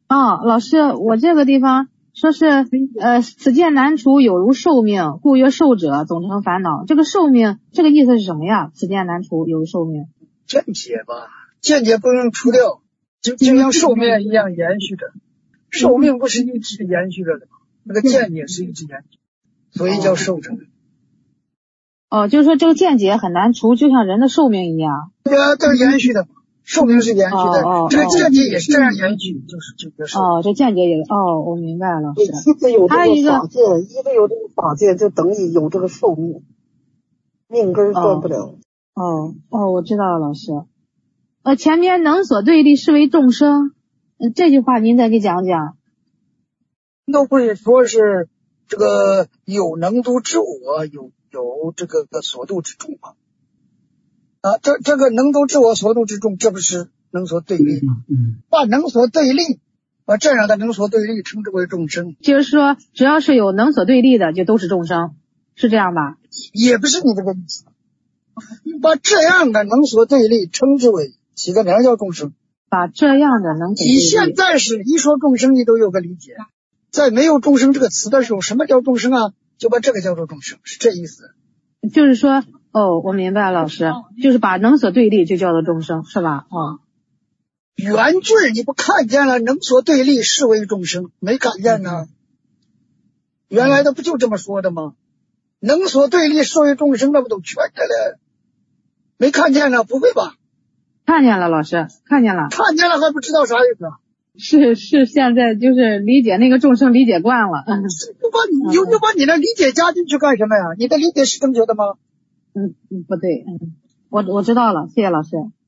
哦，老师，我这个地方说是此见难除，有如寿命，故曰寿者，总成烦恼。这个寿命，这个意思是什么呀？此见难除，有如寿命。 见解吧，见解不能除掉，就像寿命一样延续着。寿命不是一直延续着的吗？那个见解是一直延续，所以叫寿者。 哦，就是说这个见解很难除，就像人的寿命一样。 对啊，这延续的，寿命是延续的，这个见解也是这样延续，就是这个寿。 哦，这见解也我明白了。 对，一直有这个法界，一直有这个法界，就等于有这个寿命，命根断不了。 我知道了，老师。前面能所对立是为众生，这句话您再给讲讲。 都不是说是这个有能度之我，有这个所度之众嘛？这个能度之我，所度之众，这不是能所对立吗？把能所对立，把这样的能所对立称之为众生。 就是说，只要是有能所对立的，就都是众生，是这样吧？ 也不是你这个意思。把这样的能所对立称之为几个名叫众生。 把这样的能所对立。 你现在是一说众生，你都有个理解。在没有众生这个词的时候，什么叫众生啊？就把这个叫做众生，是这意思。 就是说，我明白了，老师，就是把能所对立就叫做众生，是吧？ 原句你不看见了，能所对立是为众生，没看见呢。原来的不就这么说的吗？能所对立是为众生，那不都全着了？没看见呢？不会吧？ 看见了，老师，看见了。 看见了还不知道啥意思？ 是，现在就是理解那个众生理解惯了。 又把你的理解加进去干什么呀？你的理解是正确的吗？ 不对。我知道了，谢谢老师。